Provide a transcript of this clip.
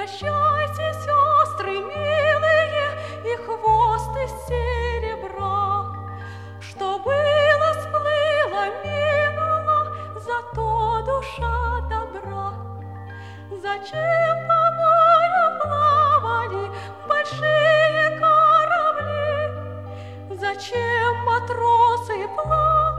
Прощайте, сестры милые, и хвост из серебра. Что было, сплыло, минуло, зато душа добра. Зачем по морю плавали большие корабли? Зачем матросы плавали?